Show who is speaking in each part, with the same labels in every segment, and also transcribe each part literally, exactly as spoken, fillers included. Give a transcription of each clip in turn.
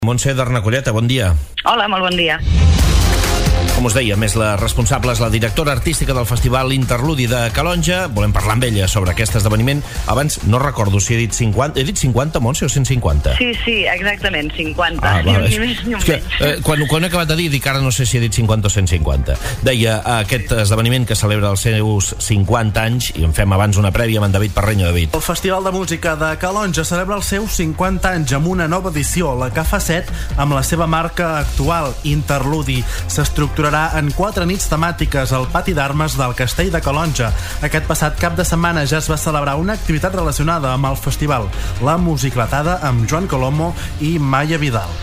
Speaker 1: Montse d'Arnacolleta, bon dia.
Speaker 2: Hola, molt bon dia.
Speaker 1: Com us deia, més la responsable és la directora artística del Festival Interludi de Calonja. Volem parlar amb ella sobre aquest esdeveniment. Abans no recordo si he dit cinquanta. He dit cinquanta, Montse, o cent cinquanta?
Speaker 2: Sí, sí, exactament, cinquanta.
Speaker 1: Ah,
Speaker 2: ni,
Speaker 1: vale.
Speaker 2: ni més ni un
Speaker 1: que,
Speaker 2: menys.
Speaker 1: eh, quan, quan he acabat de dir, dic ara no sé si he dit cinquanta o cent cinquanta. Deia, aquest esdeveniment que celebra els seus cinquanta anys, i en fem abans una prèvia amb en David Parreño. David.
Speaker 3: El Festival de Música de Calonja celebra els seus cinquanta anys amb una nova edició, la que fa set, amb la seva marca actual, Interludi. S'estructurarà en quatre nits temàtiques al pati d'armes del Castell de Calonja. Aquest passat cap de setmana ja es va celebrar una activitat relacionada amb el festival, la musicletada amb Joan Colomo i Maya Vidal.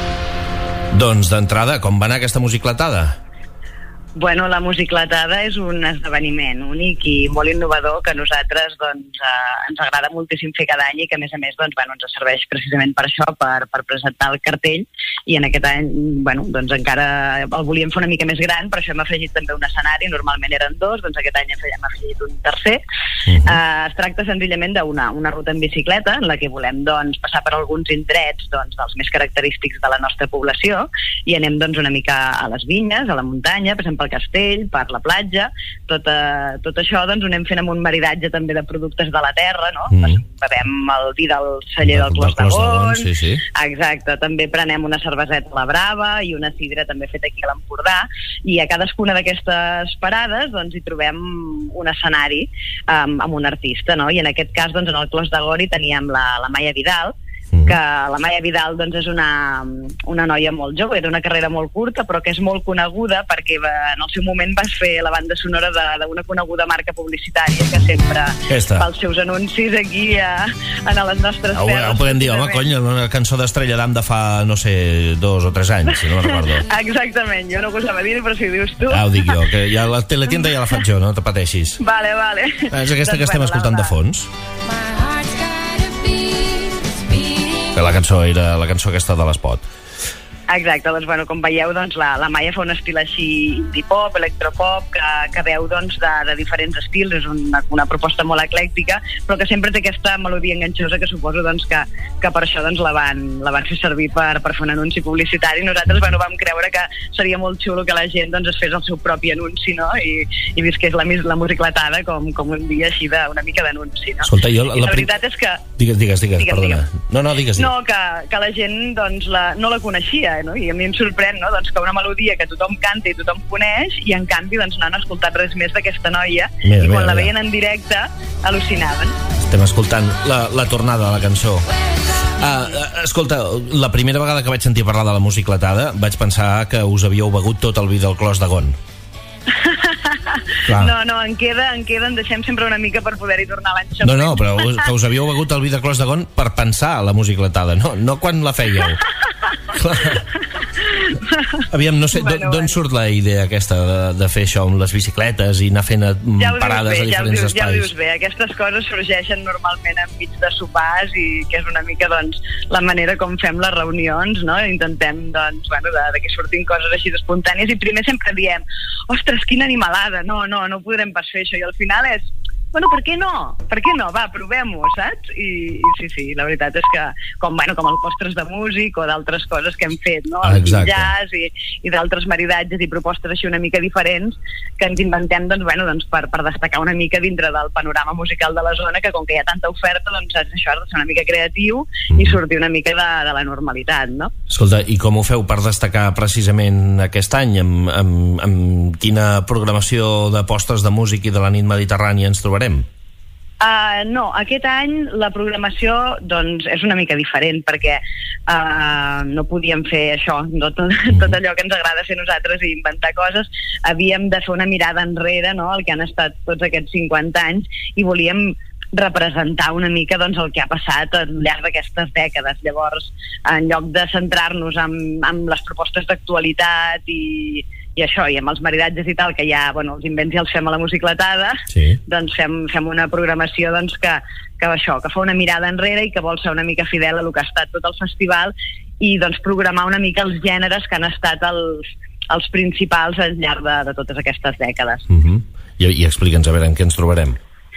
Speaker 1: Doncs d'entrada, com va anar aquesta musicletada?
Speaker 2: Bueno, la musicletada és un esdeveniment únic i molt innovador que a nosaltres doncs, eh, ens agrada moltíssim fer cada any i que a més a més doncs, bueno, ens serveix precisament per això, per, per presentar el cartell, i en aquest any bueno, doncs encara el volíem fer una mica més gran, per això hem afegit també un escenari, normalment eren dos, doncs aquest any hem afegit un tercer. Uh-huh. eh, es tracta senzillament d'una una ruta en bicicleta en la que volem doncs, passar per alguns indrets doncs, dels més característics de la nostra població i anem doncs, una mica a les vinyes, a la muntanya, passem pel castell, per la platja, tot, eh, tot això doncs, ho anem fent amb un maridatge també de productes de la terra, no? Mm. Bevem el vi del celler del Clos de Gon,
Speaker 1: sí, sí.
Speaker 2: Exacte, també prenem una cerveseta a la Brava i una sidra també feta aquí a l'Empordà, i a cadascuna d'aquestes parades doncs, hi trobem un escenari um, amb un artista, no? I en aquest cas doncs, en el Clos de Gon hi teníem la, la Maya Vidal, que la Maya Vidal doncs, és una, una noia molt jove, era una carrera molt curta, però que és molt coneguda perquè va, en el seu moment va fer la banda sonora d'una coneguda marca publicitària que sempre
Speaker 1: Aquesta.
Speaker 2: fa els seus anuncis aquí a, a les nostres
Speaker 1: Ho,
Speaker 2: terres.
Speaker 1: ho podem dir, home, cony, una cançó d'Estrella d'Am de fa, no sé, dos o tres anys, si no recordo.
Speaker 2: Exactament, jo no ho gosava dir, però si ho dius tu...
Speaker 1: Ah, ho dic jo, que ja la teletienda ja la faig jo, no te pateixis.
Speaker 2: Vale, vale.
Speaker 1: És aquesta
Speaker 2: doncs,
Speaker 1: que estem
Speaker 2: bueno,
Speaker 1: escoltant
Speaker 2: Laura.
Speaker 1: de fons? Que la cançó era la cançó aquesta de l'Espot.
Speaker 2: Exacte, doncs, bueno, com veieu, doncs, la, la Maya fa un estil així indie-pop, electropop, que, que veu doncs, de, de diferents estils, és una, una proposta molt eclèctica, però que sempre té aquesta melodia enganxosa que suposo doncs, que, que per això doncs, la, van, la van fer servir per, per fer un anunci publicitari. Nosaltres bueno, vam creure que seria molt xulo que la gent doncs, es fes el seu propi anunci, no? I, i visqués la, la musicletada com, com un dia així d'una mica d'anunci. No?
Speaker 1: Escolta, jo... La,
Speaker 2: la veritat és que...
Speaker 1: Digues, digues, digues,
Speaker 2: digues
Speaker 1: perdona.
Speaker 2: Digues.
Speaker 1: No, no, digues, digues.
Speaker 2: No, que, que la gent doncs, la, no la coneixia, no? I a mi em sorprèn, no? Doncs que una melodia que tothom canta i tothom coneix i en canvi doncs, no han escoltat res més d'aquesta noia,
Speaker 1: mira,
Speaker 2: i quan
Speaker 1: mira,
Speaker 2: la
Speaker 1: mira.
Speaker 2: veien en directe al·lucinaven.
Speaker 1: Estem escoltant la, la tornada de la cançó. Uh, escolta, la primera vegada que vaig sentir parlar de la musicletada vaig pensar que us havíeu begut tot el vi del Clos de Gon. Clar.
Speaker 2: No, no, en queda, en queda, en deixem sempre una mica per poder-hi tornar l'any següent.
Speaker 1: No, no, però us, que us havíeu begut el vi de Clos de Gon per pensar a la musicletada, no, no quan la fèieu. Clar. Aviam, no sé,
Speaker 2: bueno,
Speaker 1: d'on
Speaker 2: bueno.
Speaker 1: surt la idea aquesta de, de fer això amb les bicicletes i anar fent
Speaker 2: ja
Speaker 1: parades
Speaker 2: bé,
Speaker 1: a diferents
Speaker 2: ja
Speaker 1: espais?
Speaker 2: Ja ho dius bé, aquestes coses sorgeixen normalment enmig de sopars i que és una mica doncs, la manera com fem les reunions, no? Intentem doncs, bueno, de, de que surtin coses així espontànies i primer sempre diem, ostres, quina animalada, no, no, no podrem pas fer això, i al final és bueno, per què no? Per què no? Va, provem-ho, saps? I, i sí, sí, la veritat és que com, bueno, com el postres de músic o d'altres coses que hem fet, no? El jazz i, i d'altres maridatges i propostes així una mica diferents que ens inventem doncs, bueno, doncs per, per destacar una mica dintre del panorama musical de la zona, que com que hi ha tanta oferta, doncs saps, això has de ser una mica creatiu mm. i sortir una mica de, de la normalitat, no?
Speaker 1: Escolta, i com ho feu per destacar precisament aquest any? Amb, amb, amb quina programació de postres de músic i de la nit mediterrània ens trobarem?
Speaker 2: Uh, no, aquest any la programació doncs, és una mica diferent perquè uh, no podíem fer això, no, tot, tot allò que ens agrada fer nosaltres i inventar coses. Havíem de fer una mirada enrere, no?, el que han estat tots aquests cinquanta anys, i volíem representar una mica doncs, el que ha passat al llarg d'aquestes dècades. Llavors, en lloc de centrar-nos en, en les propostes d'actualitat i i això, i amb els maridatges i tal, que ja, bueno, els invents ja els fem a la musicletada, sí. doncs fem, fem una programació doncs, que, que això, que fa una mirada enrere i que vol ser una mica fidel a el que ha estat tot el festival i doncs programar una mica els gèneres que han estat els, els principals al llarg de, de totes aquestes dècades.
Speaker 1: Uh-huh. I, i explica'ns a veure en què ens trobarem.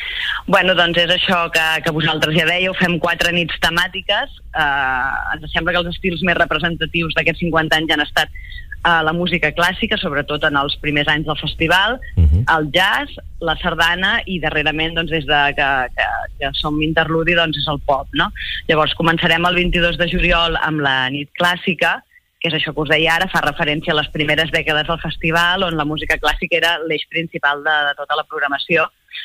Speaker 2: Bueno, doncs és això que, que vosaltres ja dèieu, fem quatre nits temàtiques. Eh, ens sembla que els estils més representatius d'aquests cinquanta anys han estat eh, la música clàssica, sobretot en els primers anys del festival, uh-huh. el jazz, la sardana i darrerament, doncs, des de que, que, que som interludi, doncs és el pop, no? Llavors començarem el vint-i-dos de juliol amb la nit clàssica, que és això que us deia ara, fa referència a les primeres dècades del festival, on la música clàssica era l'eix principal de, de tota la programació.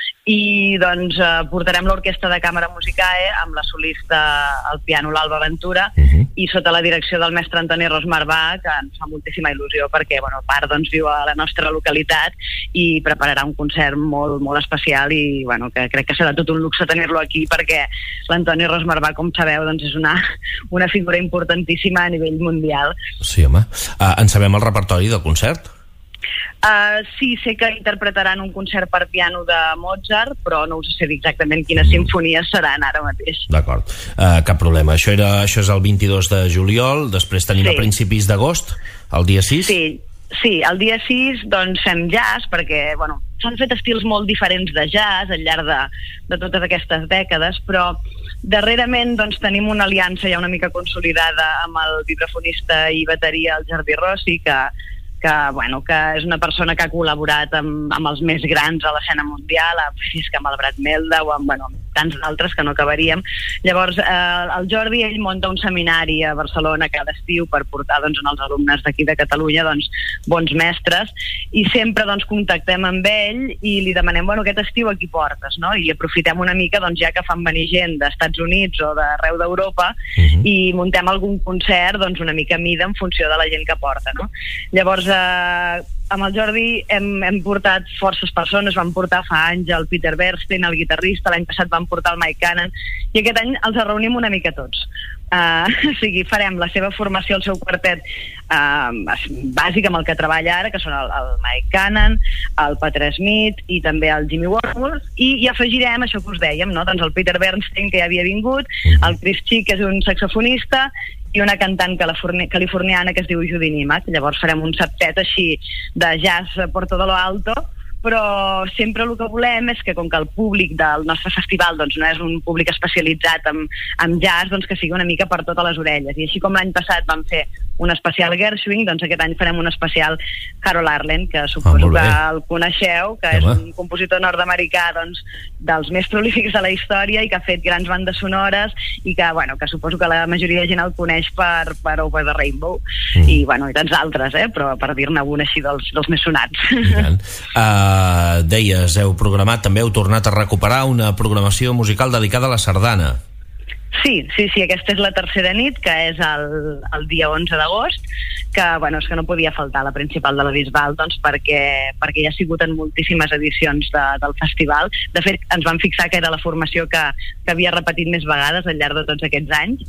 Speaker 2: I doncs eh, portarem l'Orquestra de Càmera Musicae amb la solista al piano l'Alba Ventura uh-huh. i sota la direcció del mestre Antoni Rosmarbà, que ens fa moltíssima il·lusió perquè, bueno, a part doncs, viu a la nostra localitat i prepararà un concert molt, molt especial i bueno, que crec que serà tot un luxe tenir-lo aquí perquè l'Antoni Rosmarbà, com sabeu, doncs és una, una figura importantíssima a nivell mundial.
Speaker 1: Sí, home. Uh, en sabem el repertori del concert?
Speaker 2: Uh, sí, sé que interpretaran un concert per piano de Mozart, però no us sé dir exactament quines mm. simfonies seran ara mateix.
Speaker 1: D'acord, uh, cap problema. Això, era, això és el vint-i-dos de juliol, després tenim sí. a principis d'agost, el dia sis?
Speaker 2: Sí, sí, el dia sis doncs fem jazz, perquè bueno, s'han fet estils molt diferents de jazz al llarg de, de totes aquestes dècades, però darrerament doncs, tenim una aliança ja una mica consolidada amb el vibrafonista i bateria, el Jordi Rossi, que que, bueno, que és una persona que ha col·laborat amb, amb els més grans a l'escena mundial, amb el Brad Meldau, amb, bueno, amb tants d'altres que no acabaríem. Llavors, eh, el Jordi, ell munta un seminari a Barcelona cada estiu per portar doncs, als alumnes d'aquí de Catalunya doncs, bons mestres, i sempre doncs, contactem amb ell i li demanem, bueno, aquest estiu a qui portes, no? I aprofitem una mica, doncs, ja que fan venir gent d'Estats Units o d'arreu d'Europa, uh-huh. i muntem algun concert doncs, una mica a mida en funció de la gent que porta, no? Llavors, eh, amb el Jordi hem, hem portat forces persones, vam portar fa anys el Peter Bernstein, el guitarrista, l'any passat vam portar el Mike Cannon, i aquest any els reunim una mica tots. Uh, o sigui, farem la seva formació, el seu quartet uh, bàsic amb el que treballa ara, que són el, el Mike Cannon, el Peter Smith i també el Jimmy Wormwood, i hi afegirem això que us dèiem, no? Doncs el Peter Bernstein, que ja havia vingut, el Chris Chick, que és un saxofonista, i una cantant californiana que es diu Judy Nimac. Llavors farem un septet així de jazz por todo lo alto, però sempre el que volem és que com que el públic del nostre festival doncs, no és un públic especialitzat en, en jazz, doncs que sigui una mica per totes les orelles. I així com l'any passat vam fer un especial Gershwin, doncs aquest any farem un especial Harold Arlen, que suposo ah, que el coneixeu, que sí, és un compositor nord-americà doncs, dels més prolífics de la història i que ha fet grans bandes sonores i que, bueno, que suposo que la majoria de gent el coneix per, per Over the Rainbow mm. i, bueno, i tants altres, eh? Però per dir-ne un així dels, dels més sonats.
Speaker 1: Uh, deies, heu programat, també heu tornat a recuperar una programació musical dedicada a la sardana.
Speaker 2: Sí, sí, sí, aquesta és la tercera nit, que és el, el dia onze d'agost, que, bueno, és que no podia faltar la principal de la Bisbal, doncs perquè, perquè ja ha sigut en moltíssimes edicions de, del festival. De fet, ens vam fixar que era la formació que, que havia repetit més vegades al llarg de tots aquests anys,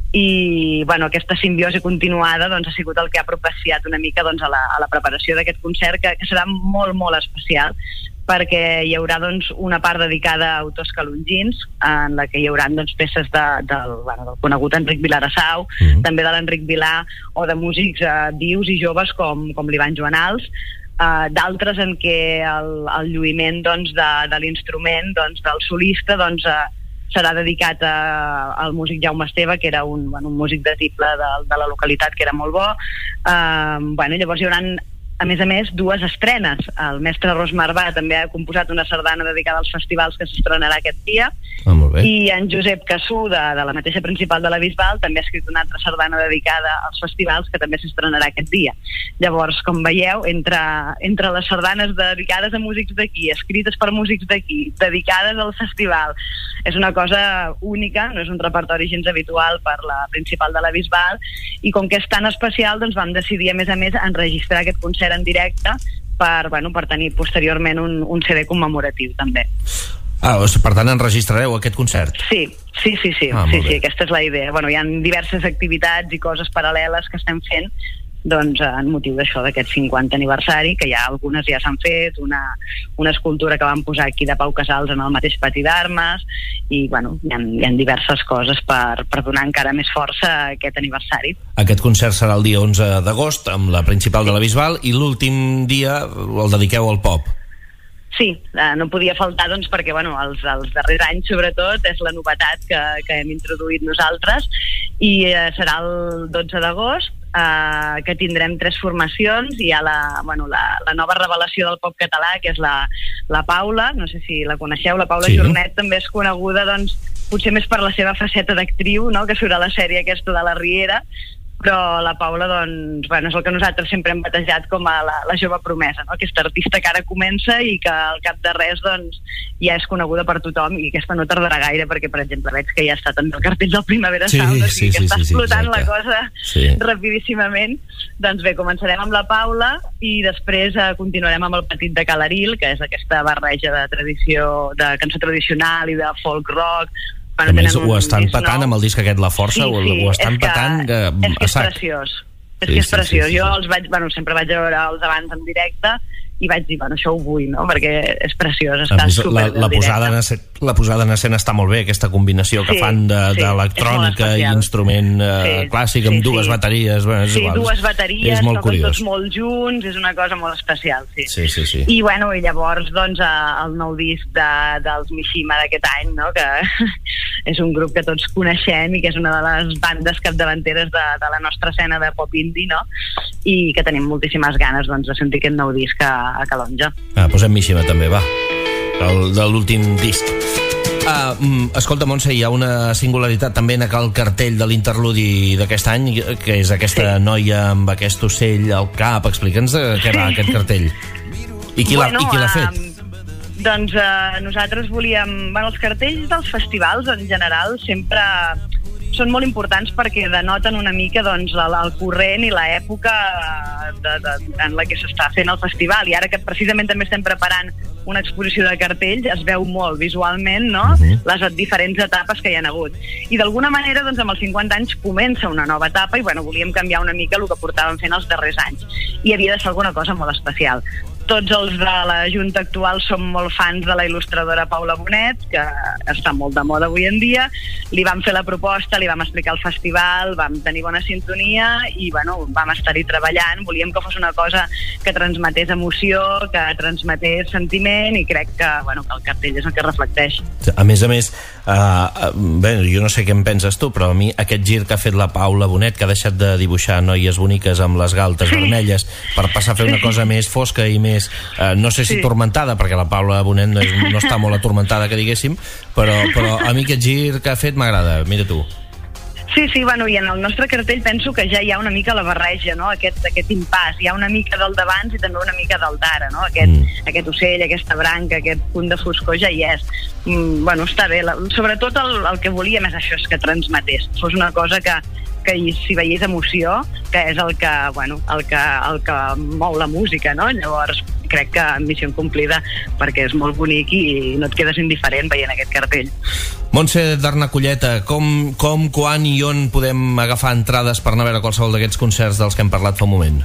Speaker 2: i bueno, aquesta simbiosi continuada doncs, ha sigut el que ha propiciat una mica doncs, a, la, a la preparació d'aquest concert, que, que serà molt, molt especial, perquè hi haurà doncs, una part dedicada a autors calongins, en la que hi haurà doncs, peces de, del, bueno, del conegut Enric Vilarasau, mm-hmm. també de l'Enric Vilà, o de músics eh, vius i joves com, com l'Ivan Joanals, eh, d'altres en què el, el lluïment doncs, de, de l'instrument, doncs, del solista, doncs, eh, serà dedicat a, al músic Jaume Esteve, que era un, bueno, un músic de tible de, de la localitat, que era molt bo. Eh, bueno, llavors hi haurà, a més a més, dues estrenes. El mestre Rosmarbà també ha composat una sardana dedicada als festivals que s'estrenarà aquest dia,
Speaker 1: ah, molt bé.
Speaker 2: I en Josep Cassú, de, de la mateixa principal de la Bisbal, també ha escrit una altra sardana dedicada als festivals que també s'estrenarà aquest dia. Llavors, com veieu, entre, entre les sardanes dedicades a músics d'aquí, escrites per músics d'aquí, dedicades al festival, és una cosa única, no és un repertori gens habitual per la principal de la Bisbal, i com que és tan especial, doncs vam decidir, a més a més, enregistrar aquest concert en directe per, bueno, per tenir posteriorment un, un C D commemoratiu també.
Speaker 1: Ah, per tant enregistrareu aquest concert?
Speaker 2: Sí, sí, sí, sí,
Speaker 1: ah,
Speaker 2: sí, sí, aquesta és la idea. Bueno, hi ha diverses activitats i coses paral·leles que estem fent doncs en motiu d'això, d'aquest cinquanta aniversari, que ja algunes ja s'han fet, una, una escultura que vam posar aquí de Pau Casals en el mateix pati d'armes, i bueno, hi ha, hi ha diverses coses per, per donar encara més força a aquest aniversari.
Speaker 1: Aquest concert serà el dia onze d'agost amb la principal de la Bisbal, i l'últim dia el dediqueu al pop.
Speaker 2: Sí, eh, no podia faltar, doncs, perquè, bueno, els, els darrers anys, sobretot, és la novetat que, que hem introduït nosaltres, i eh, serà el dotze d'agost, eh, que tindrem tres formacions. Hi ha la, bueno, la, la nova revelació del pop català, que és la, la Paula, no sé si la coneixeu, la Paula sí. Jornet també és coneguda, doncs, potser més per la seva faceta d'actriu, no?, que surt a la sèrie aquesta de la Riera, però la Paula, doncs, bueno, és el que nosaltres sempre hem batejat com a la, la jove promesa, no?, aquesta artista que ara comença i que al cap de res, doncs, ja és coneguda per tothom, i aquesta no tardarà gaire, perquè, per exemple, veig que ja està també el cartell del Primavera
Speaker 1: sí,
Speaker 2: Sound, o sigui
Speaker 1: sí,
Speaker 2: que
Speaker 1: sí,
Speaker 2: està
Speaker 1: sí,
Speaker 2: explotant
Speaker 1: sí,
Speaker 2: la cosa
Speaker 1: sí.
Speaker 2: rapidíssimament. Doncs bé, començarem amb la Paula i després eh, continuarem amb el Petit de Calaril, que és aquesta barreja de tradició, de cançó tradicional i de folk rock.
Speaker 1: A més, ho estan petant amb el disc aquest La Força, sí, sí, ho estan petant que,
Speaker 2: és que
Speaker 1: a sac.
Speaker 2: És preciós, és
Speaker 1: sí,
Speaker 2: que és
Speaker 1: sí,
Speaker 2: preciós.
Speaker 1: Sí, sí, sí.
Speaker 2: Jo els vaig, bueno, sempre vaig veure els abans en directe i vaig dir, bueno, això ho vull, no?, perquè és preciós, està
Speaker 1: més,
Speaker 2: superbé
Speaker 1: la, la, posada en escena, la posada en escena està molt bé, aquesta combinació que
Speaker 2: sí,
Speaker 1: fan d'electrònica
Speaker 2: sí,
Speaker 1: i instrument uh,
Speaker 2: sí,
Speaker 1: clàssic
Speaker 2: sí,
Speaker 1: amb dues
Speaker 2: sí.
Speaker 1: bateries. Bueno, és
Speaker 2: sí,
Speaker 1: igual,
Speaker 2: dues bateries,
Speaker 1: és molt
Speaker 2: toquen
Speaker 1: curiós.
Speaker 2: tots molt junts, és una cosa molt especial, sí.
Speaker 1: Sí, sí, sí.
Speaker 2: I, bueno, i llavors, doncs, el nou disc de, dels Mishima d'aquest any, no?, que és un grup que tots coneixem i que és una de les bandes capdavanteres de, de la nostra escena de pop indie, no?, i que tenim moltíssimes ganes, doncs, de sentir aquest nou disc a, a Calonja.
Speaker 1: Ah, posem Mishima també, va, el, de l'últim disc. Ah, escolta, Montse, hi ha una singularitat també en el cartell de l'interludi d'aquest any, que és aquesta sí. noia amb aquest ocell al cap. Explica'ns de què va aquest cartell. I qui
Speaker 2: bueno,
Speaker 1: l'ha fet?
Speaker 2: Uh, doncs uh, nosaltres volíem... Bueno, els cartells dels festivals, en general, sempre són molt importants perquè denoten una mica, doncs, el, el corrent i l'època de, de, en la que s'està fent el festival. I ara que precisament també estem preparant una exposició de cartells, es veu molt visualment, no?, uh-huh. les diferents etapes que hi ha hagut. I d'alguna manera, doncs, amb els cinquanta anys comença una nova etapa i, bueno, volíem canviar una mica el que portàvem fent els darrers anys. I havia de ser alguna cosa molt especial. Tots els de la Junta actual som molt fans de la il·lustradora Paula Bonet, que està molt de moda avui en dia. Li vam fer la proposta, li vam explicar el festival, vam tenir bona sintonia i, bueno, vam estar-hi treballant. Volíem que fos una cosa que transmetés emoció, que transmetés sentiment, i crec que, bueno, que el cartell és el que reflecteix.
Speaker 1: A més a més, uh, bé, jo no sé què en penses tu, però a mi aquest gir que ha fet la Paula Bonet, que ha deixat de dibuixar noies boniques amb les galtes sí. vermelles per passar a fer una cosa més fosca i més Uh, no sé si sí. tormentada, perquè la Paula Bonet no, és, no està molt atormentada, que diguéssim, però, però a mi aquest gir que ha fet m'agrada, mira tu.
Speaker 2: Sí, sí, bueno, i en el nostre cartell penso que ja hi ha una mica la barreja, no?, aquest, aquest impàs. Hi ha una mica del d'abans i també una mica del d'ara, no?, aquest, mm. aquest ocell, aquesta branca, aquest punt de foscor ja hi és. Mm, bueno, està bé. La, sobretot el, el que volíem és això, és que transmetés. Fos una cosa que, que s'hi veiés emoció, que és el que, bueno, el que, el que mou la música, no? Llavors, crec que missió complida, perquè és molt bonic i no et quedes indiferent veient aquest cartell.
Speaker 1: Montse d'Arnaculleta, com, com, quan i on podem agafar entrades per anar a veure qualsevol d'aquests concerts dels que hem parlat fa un moment?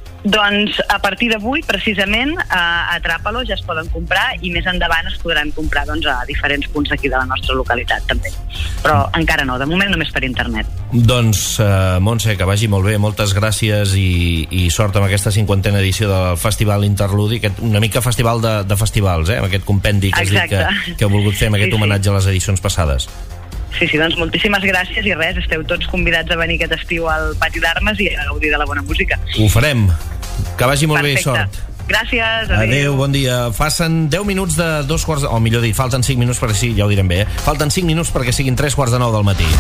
Speaker 2: Doncs a partir d'avui, precisament, a Atrapalo ja es poden comprar i més endavant es podran comprar, doncs, a diferents punts d'aquí de la nostra localitat, també. Però encara no, de moment només per internet.
Speaker 1: Doncs, uh, Montse, que vagi molt bé, moltes gràcies i, i sort amb aquesta cinquantena edició del Festival Interludi, aquest, una mica festival de, de festivals, eh? Amb aquest compendi que has dit que, que heu volgut fer amb aquest sí, homenatge sí. a les edicions passades.
Speaker 2: Sí, sí, doncs moltíssimes gràcies i res, esteu tots convidats a venir aquest estiu al Pati d'Armes i a gaudir de la bona música.
Speaker 1: Ho farem. Que vagi molt Perfecte. bé, sort.
Speaker 2: Gràcies, adéu.
Speaker 1: Adéu, bon dia. Passen deu minuts de dos quarts... O millor dit, falten cinc minuts perquè sí, ja ho direm bé, eh? Falten cinc minuts perquè siguin tres quarts de nou del matí.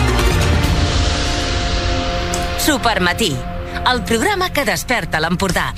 Speaker 4: Supermatí, el programa que desperta l'Empordà.